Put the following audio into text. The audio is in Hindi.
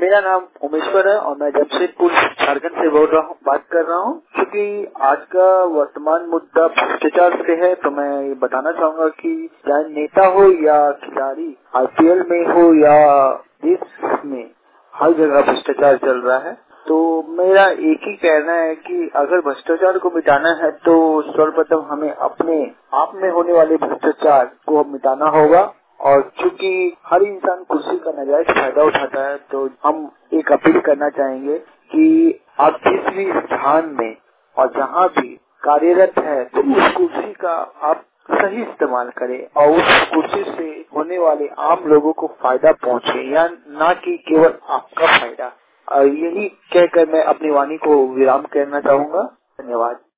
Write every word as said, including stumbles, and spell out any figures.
मेरा नाम उमेश्वर है और मैं जमशेदपुर झारखंड से बोल रहा हूँ बात कर रहा हूँ। क्योंकि आज का वर्तमान मुद्दा भ्रष्टाचार से है, तो मैं ये बताना चाहूंगा कि चाहे नेता हो या खिलाड़ी, आईपीएल में हो या देश में, हर जगह भ्रष्टाचार चल रहा है। तो मेरा एक ही कहना है कि अगर भ्रष्टाचार को मिटाना है तो सर्वप्रथम हमें अपने आप में होने वाले भ्रष्टाचार को मिटाना होगा। और चूंकि हर इंसान कुर्सी का नाजायज फायदा उठाता है, तो हम एक अपील करना चाहेंगे कि आप जिस भी स्थान में और जहाँ भी कार्यरत है, तो उस कुर्सी का आप सही इस्तेमाल करें और उस कुर्सी से होने वाले आम लोगों को फायदा पहुँचे, या न कि केवल आपका फायदा। और यही कहकर मैं अपनी वाणी को विराम करना चाहूंगा। धन्यवाद।